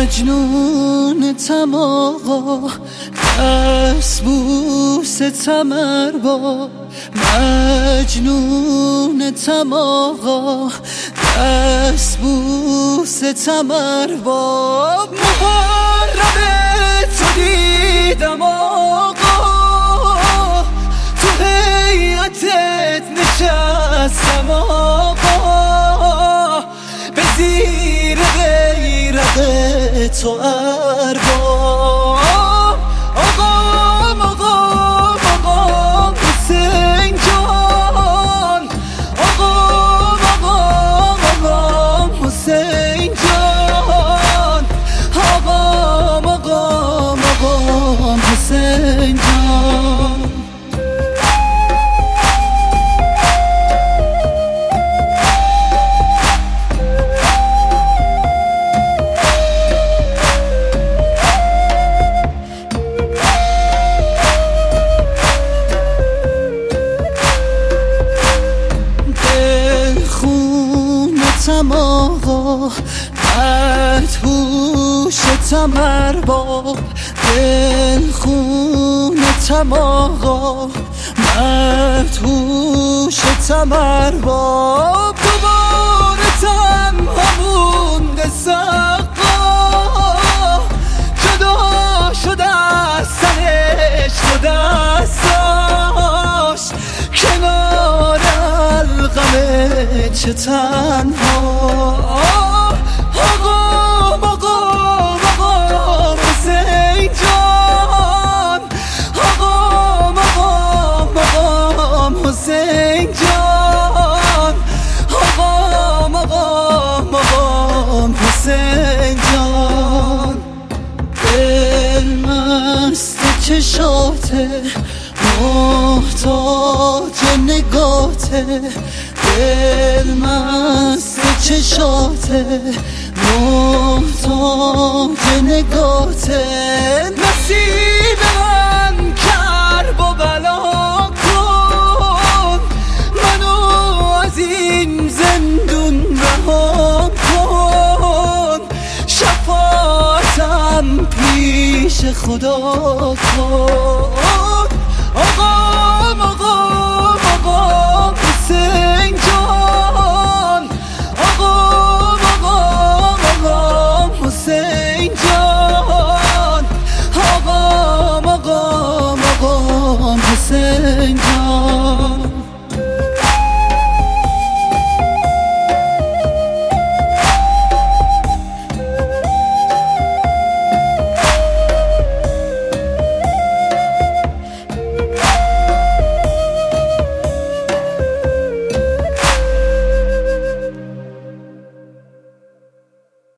مجنونتم آقا، دست بوستم ارباب. مجنونتم آقا، دست بوستم ارباب. محرم تو دیدم آقا، تو هیئتت نشستم آقا، به زیر غیرت تو ارباب. آقام آقام آقام حسین جان، آقام آقام آقام حسین جان، آقام آقام آقام حسین جان. خونتم آقا، مدهوشتم ارباب. دل خونتم آقا، مدهوشتم ارباب. دوبارتم همون سقا، جدا شده از سرش و دستاش، کنار القمه چه تنها. آقام آقام آقام حسین جان، آقام آقام آقام حسین جان، آقام آقام آقام حسین جان. دل مست چشاته، محتاج نگاته. دل مست چشاته، محتاج نگاته. نصیب من کرب و بلا کن، منو از این زندون رها کن. شفاعتم پیش خدا کن.